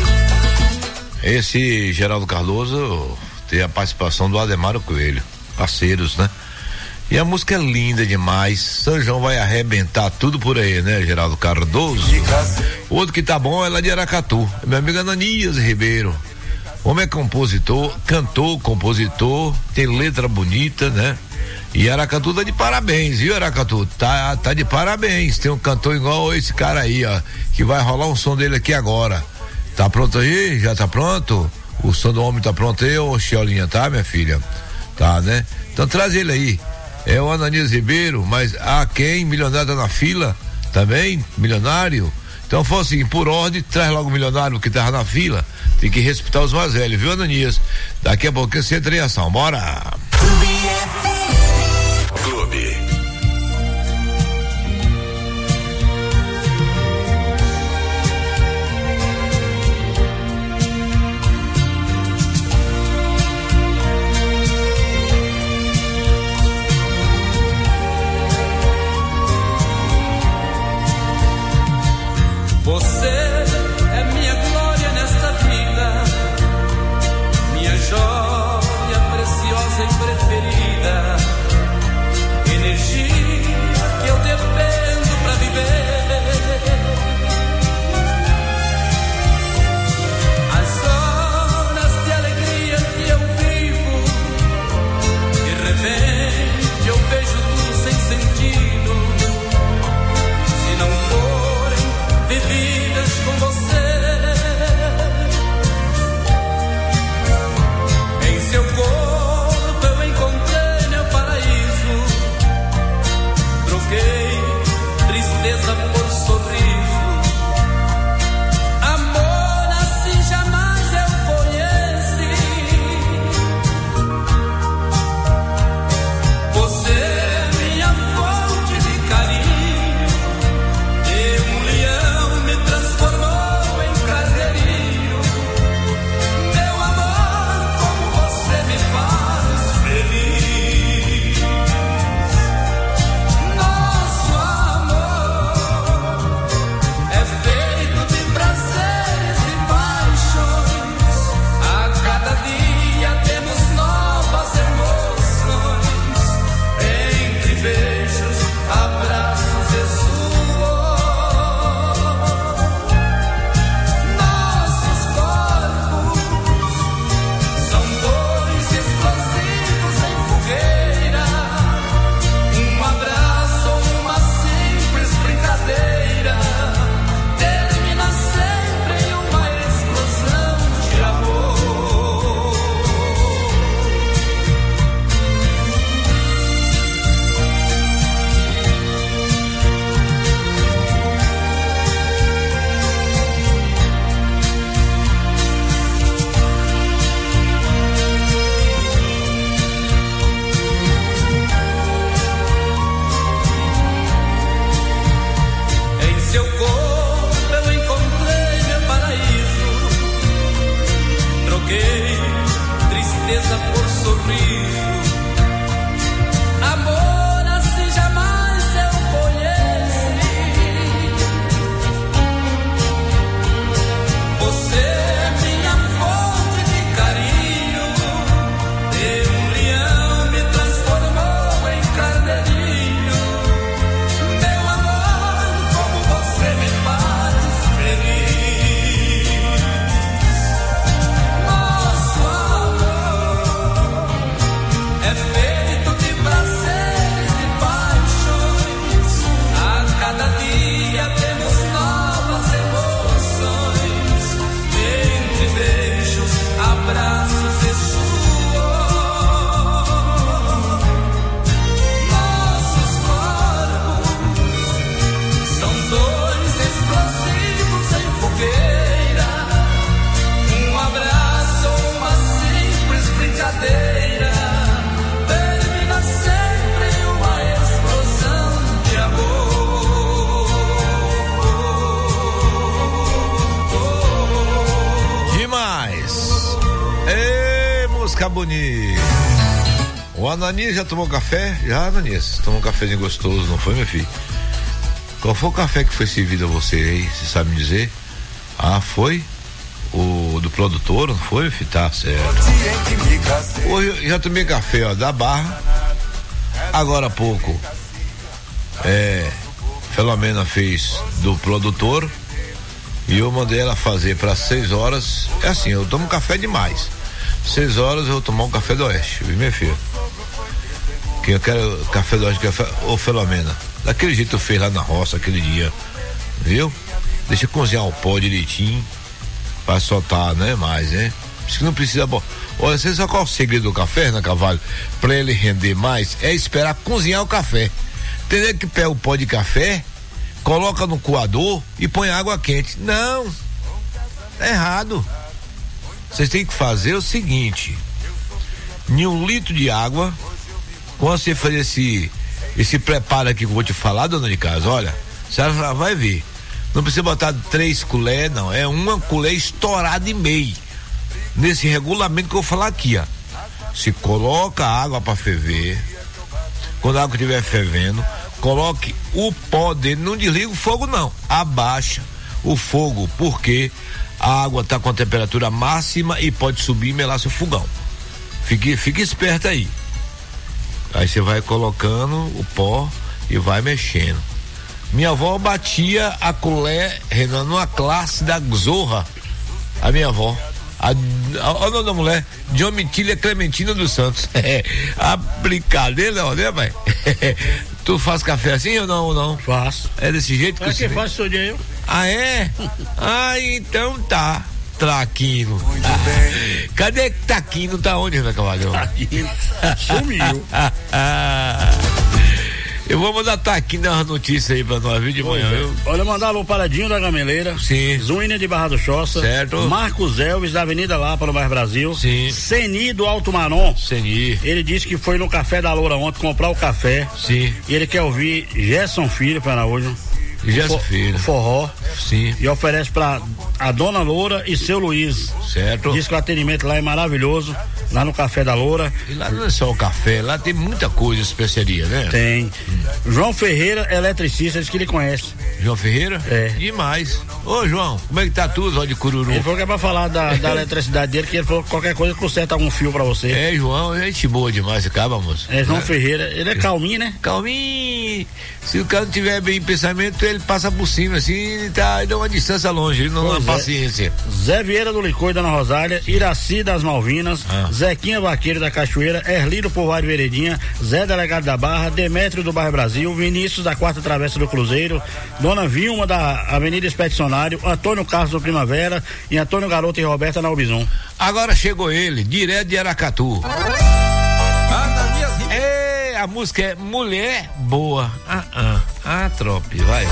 Esse Geraldo Cardoso tem a participação do Adelmário Coelho, parceiros, né? E a música é linda demais. São João vai arrebentar tudo por aí, né, Geraldo Cardoso? O outro que tá bom é lá de Aracatu, meu amigo Ananias Ribeiro. O homem é compositor, cantor, compositor, tem letra bonita, né? E Aracatu tá de parabéns, viu, Aracatu? Tá de parabéns. Tem um cantor igual esse cara aí, ó, que vai rolar um som dele aqui agora. Tá pronto aí? Já tá pronto? O som do homem tá pronto aí, ô Xiolinha, tá, minha filha? Tá, né? Então traz ele aí. É o Ananias Ribeiro, mas quem? Milionário tá na fila também? Milionário? Então foi assim, por ordem, traz logo o milionário que tava na fila. Tem que respeitar os mais velhos, viu, Ananias? Daqui a pouquinho você entra em ação. Bora! Clube. Você é minha glória nesta vida, minha joia preciosa e preferida, energia que eu dependo pra viver. troquei tristeza por sorriso. Amor assim jamais eu conheci. Você é minha fonte de carinho. De um leão me transformou em carneirinho. Meu amor, como você me faz feliz. Nosso amor é feito de prazeres e paixões. A cada dia temos novas emoções. Entre beijos, abraços e suor, nossos corpos são dois explosivos em fogueira. Um abraço, uma simples brincadeira, termina sempre uma explosão de amor. Demais! Ê, música bonita! O Ananias já tomou café? Já, Ananias, tomou um cafezinho gostoso, não foi, meu filho? Qual foi o café que foi servido a você aí? Você sabe me dizer? Ah, foi? O do produtor, não foi, meu filho? Tá certo. Hoje eu já tomei café, ó, da Barra. Agora há pouco, Filomena fez do produtor e eu mandei ela fazer para 6 horas. É assim, eu tomo café demais. 6 horas eu vou tomar um café do Oeste, viu, minha filha? Que eu quero café do Oeste, ô Filomena, daquele jeito eu fiz lá na roça aquele dia, viu? Deixa eu cozinhar o pó direitinho pra soltar, né? Mais, né? Acho que não precisa. Olha, você sabe qual é o segredo do café, né, Cavalho? Pra ele render mais, é esperar cozinhar o café. Entendeu? Que pega o pó de café, coloca no coador e põe água quente. Não, é errado. Vocês têm que fazer o seguinte: em 1 litro de água, quando você fazer esse preparo aqui que eu vou te falar, dona de casa, olha, você já vai ver. Não precisa botar 3 colheres, não. É 1 colher estourada e meio. Nesse regulamento que eu vou falar aqui, ó. Se coloca a água para ferver. Quando a água estiver fervendo, coloque o pó dele. Não desliga o fogo, não. Abaixa o fogo, porque a água está com a temperatura máxima e pode subir e melar seu fogão. Fique esperto aí. Aí você vai colocando o pó e vai mexendo. Minha avó batia a colher, Renan, numa classe da Zorra. A minha avó. Olha o nome da mulher, Diomitília Clementina dos Santos. A brincadeira, ó, né, pai? Tu faz café assim ou não? Faço. É desse jeito que você faz todo dia eu. Ah, é? Ah, então tá. Traquino. Cadê Taquino? Tá onde, Renan Cavalhão? Taquino sumiu. Eu vou mandar Taquino nas notícias aí pra nós, viu, de manhã. Olha, mandar alô para Dinho da Gameleira. Sim. Zuína de Barra do Choça. Certo. Marcos Elvis da Avenida Lapa, no Bairro Brasil. Sim. Seni do Alto Marom. Seni. Ele disse que foi no Café da Loura ontem comprar o café. Sim. E ele quer ouvir Gerson Filho para Araújo. Gerson Filho. Forró. Sim. E oferece pra a Dona Loura e seu Luiz. Certo. Diz que o atendimento lá é maravilhoso, lá no Café da Loura. E lá não é só o café, lá tem muita coisa, especiaria, né? Tem. João Ferreira, eletricista, diz que ele conhece. João Ferreira? É. Demais. Ô, João, como é que tá tudo, ó, de Cururu? Ele falou que é pra falar da eletricidade dele, que ele falou que qualquer coisa conserta algum fio pra você. É, João, gente boa demais, acaba, moço. É, João Ferreira, ele é calminho, né? Calminho. Se o cara não tiver bem em pensamento, ele passa por cima, assim, tá, dá uma distância longe, ele não dá paciência. Zé Vieira do Licor, Dona Rosália, Iraci das Malvinas, Zequinha Vaqueiro da Cachoeira, Erlírio Povoário Veredinha, Zé Delegado da Barra, Demétrio do Bairro Brasil, Vinícius da Quarta Travessa do Cruzeiro, Dona Vilma da Avenida Expedicionário, Antônio Carlos do Primavera e Antônio Garoto e Roberta na Albizon. Agora chegou ele, direto de Aracatu. A música é Mulher Boa. Trope, vai.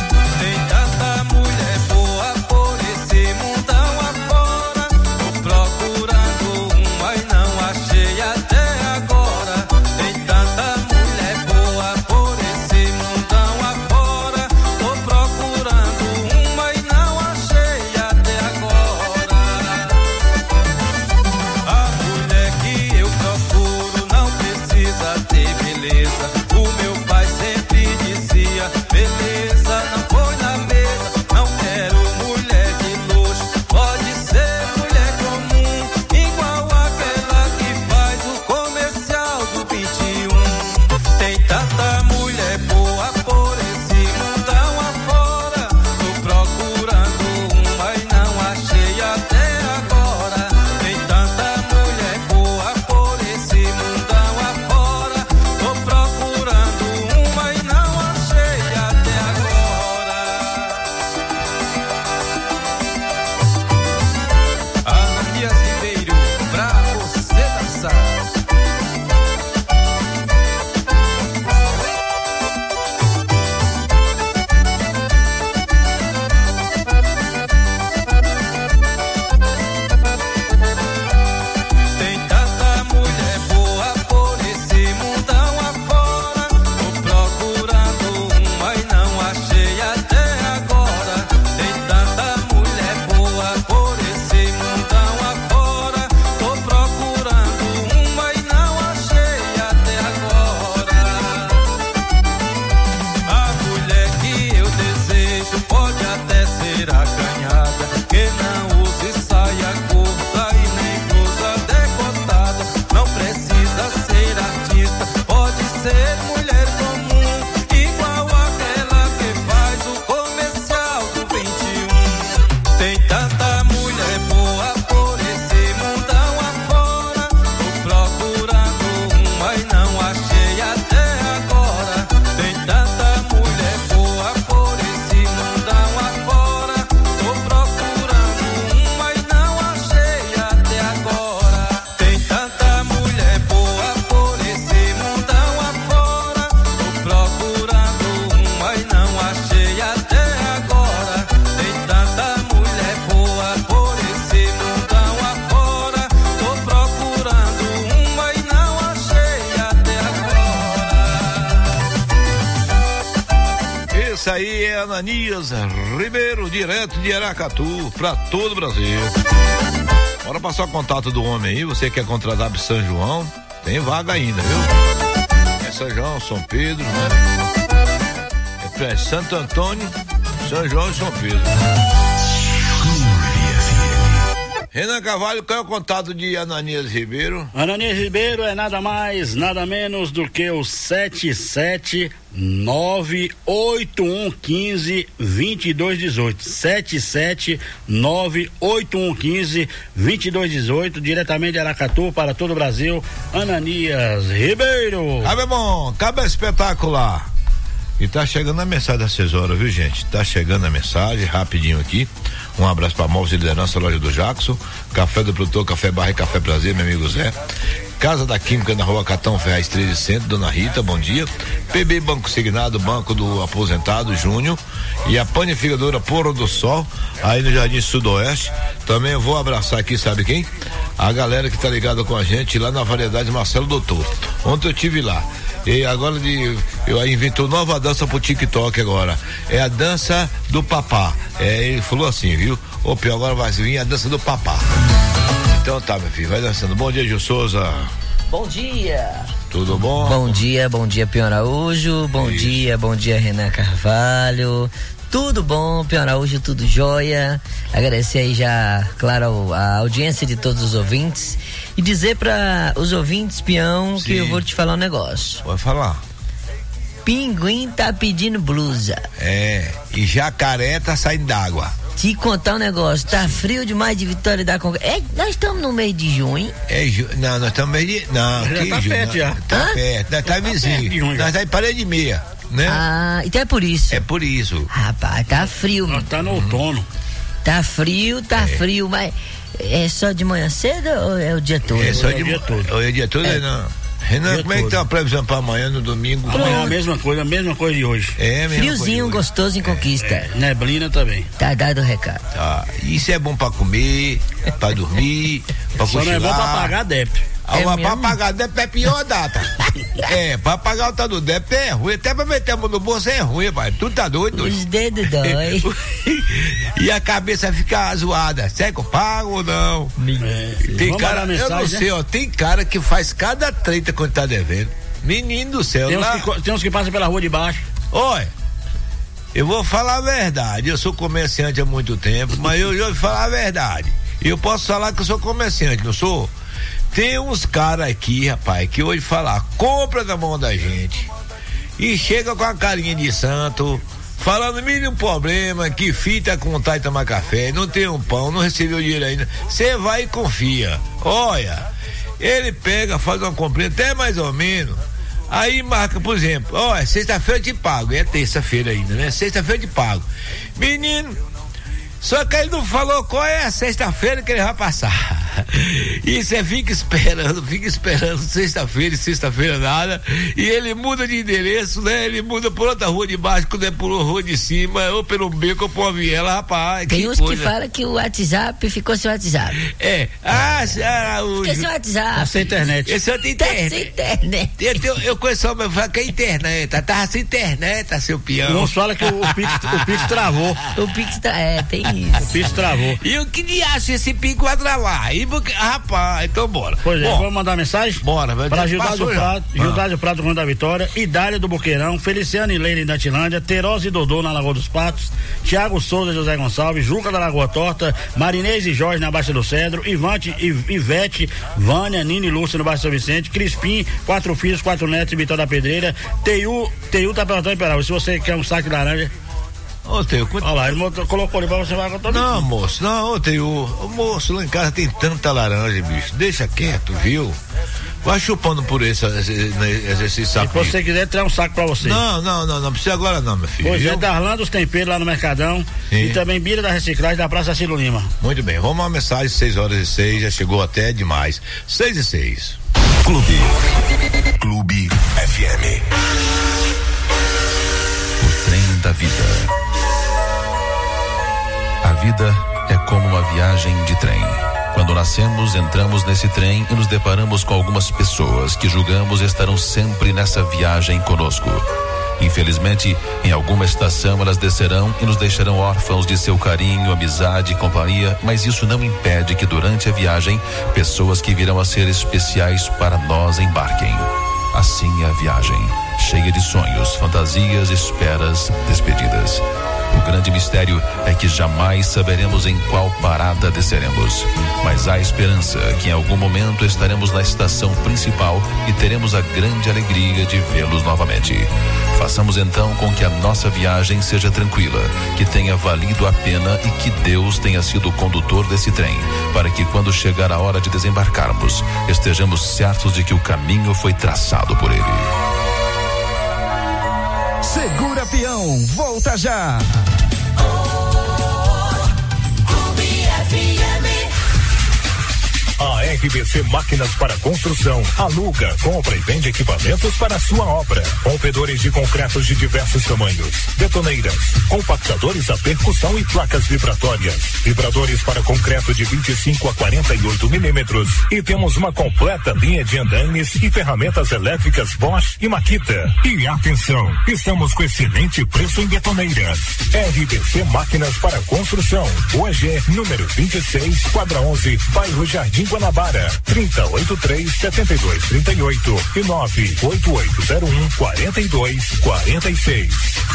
Tem tanta mulher boa por esse mundão afora. O ser acanhada, que não use saia curta e nem blusa decotada. Não precisa ser artista, pode ser mulher comum, igual aquela que faz o comercial do 21. Tem tanta mulher boa por esse mundão afora, tô procurando uma e não achei até agora. Tem tanta mulher boa por esse mundão afora, tô procurando uma e não achei até agora. Tem tanta mulher boa por esse mundão afora, tô procurando uma e não achei até agora. Tem tanta mulher boa por esse mundão afora, tô procurando uma e não achei até agora. Esse aí é Ananias Ribeiro, direto de Aracatu, pra todo o Brasil. Bora passar o contato do homem aí, você quer contratar para São João, tem vaga ainda, viu? É São João, São Pedro, né? É pra Santo Antônio, São João e São Pedro. Renan Carvalho, qual é o contato de Ananias Ribeiro? Ananias Ribeiro é nada mais, nada menos do que o 77981152218. 77981152218, diretamente de Aracatu para todo o Brasil. Ananias Ribeiro. Cabe bom, cabe espetacular. E tá chegando a mensagem das 6 horas, viu, gente? Tá chegando a mensagem, rapidinho aqui. Um abraço pra Móveis de Liderança, loja do Jackson, Café do Produtor, Café Barra e Café Prazer, meu amigo Zé. Casa da Química na Rua Catão Ferraz 13 Centro, Dona Rita, bom dia. PB Banco Signado, Banco do Aposentado Júnior. E a Panificadora Pôr do Sol, aí no Jardim Sudoeste. Também eu vou abraçar aqui, sabe quem? A galera que tá ligada com a gente lá na Variedade Marcelo Doutor. Ontem eu tive lá. E agora eu inventou nova dança pro TikTok agora. É a dança do papá. Ele falou assim, viu? Ô, Pio, agora vai vir a dança do papá. Então tá, meu filho, vai dançando. Bom dia, Gil Souza. Bom dia. Tudo bom? Bom dia, Pio Araújo. Bom dia, Renan Carvalho. Tudo bom, Pio Araújo, tudo jóia. Agradecer aí já, claro, a audiência de todos os ouvintes e dizer para os ouvintes, Pião, que eu vou te falar um negócio. Pode falar. Pinguim tá pedindo blusa. E jacaré tá saindo d'água. Te contar um negócio, tá frio demais de Vitória da Conquista. Nós estamos no mês de junho. Não, nós estamos no mês de... Não, já tá perto já. Tá perto, nós tá vizinho. Nós tá em parede e meia, né? Então é por isso. É por isso. Rapaz, tá frio. Nós tá no outono. Tá frio, mas é só de manhã cedo ou é o dia todo? É só de dia todo. É o dia todo, não. Renan, como é que tá a previsão pra amanhã, no domingo? Amanhã a mesma coisa de hoje. Friozinho gostoso em Conquista. Neblina também. Tá dado o recado. Tá. Isso é bom pra comer, pra dormir, pra cochilar. Só não é bom pra pagar débito. Pra pagar débito é pior data. Pra pagar o tal do débito é ruim. Até pra meter a mão no bolso é ruim, pai. Tu tá doido? Os dedos dói. E a cabeça fica zoada. Será que eu pago ou não? Tem cara, eu não sei, ó. Tem cara que faz cada treta quando tá devendo. Menino do céu. Tem uns que passam pela rua de baixo. Olha, eu vou falar a verdade. Eu sou comerciante há muito tempo, mas eu vou falar a verdade. Eu posso falar que eu sou comerciante, não sou? Tem uns caras aqui, rapaz, que hoje falar, compra na mão da gente e chega com a carinha de santo, falando mínimo problema, que fita com vontade de tomar café, não tem um pão, não recebeu dinheiro ainda. Você vai e confia. Olha, ele pega, faz uma comprinha até mais ou menos. Aí marca, por exemplo, sexta-feira eu te pago. É terça-feira ainda, né? Sexta-feira eu te pago. Menino, só que ele não falou qual é a sexta-feira que ele vai passar. E você fica esperando sexta-feira e sexta-feira nada. E ele muda de endereço, né? Ele muda por outra rua de baixo, quando é por uma rua de cima, ou pelo beco ou por uma viela, rapaz. Tem uns que falam que o WhatsApp ficou sem WhatsApp. Fica sem WhatsApp. Tá sem internet. Esse outro tem internet. Tá sem internet. Eu conheço uma pessoa que é internet. Tava sem internet, seu peão. Uns falam que o Pix travou. O Pix tem isso. O Pix travou. E o que de acha esse Pix vai travar? aí, porque, rapaz, então bora. Pois é, vamos mandar mensagem? Bora, vai. Para Gildário Prado do Rio da Vitória, Idália do Boqueirão, Feliciano e Leila da Tilândia, Teroz e Dodô na Lagoa dos Patos, Tiago Souza e José Gonçalves, Juca da Lagoa Torta, Marinês e Jorge na Baixa do Cedro, Ivete, Vânia, Nini e Lúcia no Baixo São Vicente, Crispim, 4 filhos, 4 netos em Vitória da Pedreira, Teiu tá perguntando para se você quer um saco de laranja. Ô, Teu, olha lá, ele colocou ali pra você vai contar. Não, moço, não, Teu, moço, lá em casa tem tanta laranja, bicho, deixa quieto, viu? Vai chupando por esse saco. Se você quiser, traz um saco pra você. Não precisa agora não, meu filho. Pois é, Darlan dos Temperos lá no Mercadão. Sim. E também Bira da Reciclagem da Praça Ciro Lima. Muito bem, vamos uma mensagem, 6h06, já chegou até demais. 6h06. Clube FM. O trem da vida. A vida é como uma viagem de trem. Quando nascemos, entramos nesse trem e nos deparamos com algumas pessoas que julgamos estarão sempre nessa viagem conosco. Infelizmente, em alguma estação elas descerão e nos deixarão órfãos de seu carinho, amizade e companhia, mas isso não impede que durante a viagem, pessoas que virão a ser especiais para nós embarquem. Assim é a viagem, cheia de sonhos, fantasias, esperas, despedidas. O grande mistério é que jamais saberemos em qual parada desceremos. Mas há esperança que em algum momento estaremos na estação principal e teremos a grande alegria de vê-los novamente. Façamos então com que a nossa viagem seja tranquila, que tenha valido a pena e que Deus tenha sido o condutor desse trem, para que quando chegar a hora de desembarcarmos, estejamos certos de que o caminho foi traçado por Ele. Segura Peão, volta já. A RBC Máquinas para Construção aluga, compra e vende equipamentos para a sua obra. Rompedores de concretos de diversos tamanhos, betoneiras, compactadores a percussão e placas vibratórias, vibradores para concreto de 25 a 48 milímetros. E temos uma completa linha de andames e ferramentas elétricas Bosch e Makita. E atenção, estamos com excelente preço em betoneiras. RBC Máquinas para Construção, hoje número 26, quadra 11, bairro Jardim Guanabara, 3083-7238 e 98801-4246.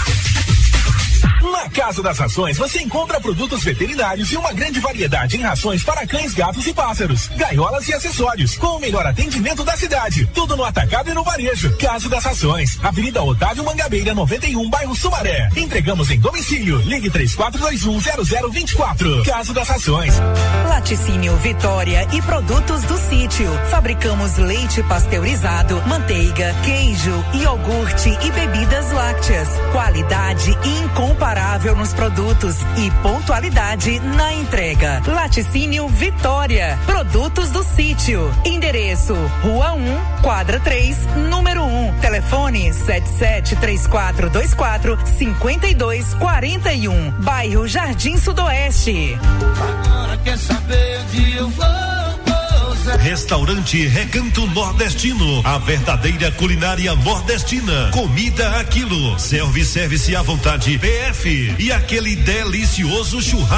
Na Casa das Rações você encontra produtos veterinários e uma grande variedade em rações para cães, gatos e pássaros, gaiolas e acessórios, com o melhor atendimento da cidade. Tudo no atacado e no varejo. Casa das Rações, Avenida Otávio Mangabeira, 91, bairro Sumaré. Entregamos em domicílio. Ligue 34210024. Casa das Rações. Laticínio Vitória e produtos do sítio. Fabricamos leite pasteurizado, manteiga, queijo, iogurte e bebidas lácteas. Qualidade incomparável nos produtos e pontualidade na entrega. Laticínio Vitória, produtos do sítio. Endereço: Rua 1, quadra 3, número 1. Telefone 773424-5241. Bairro Jardim Sudoeste. Agora quer saber onde eu vou? Restaurante Recanto Nordestino, a verdadeira culinária nordestina. Comida a quilo, self-service à vontade, PF e aquele delicioso churrasco.